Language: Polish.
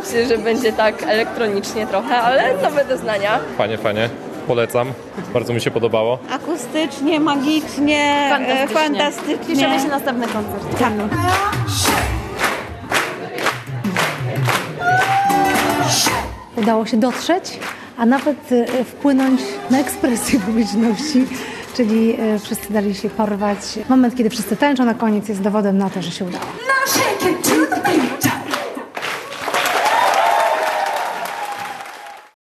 że będzie tak elektronicznie trochę, ale nowe doznania. Fajnie, polecam. Bardzo mi się podobało. Akustycznie, magicznie, fantastycznie. Cieszymy się następny koncert. Tak. Udało się dotrzeć, a nawet wpłynąć na ekspresję publiczności, czyli wszyscy dali się porwać. Moment, kiedy wszyscy tańczą na koniec, jest dowodem na to, że się udało. Now shake it to the beat.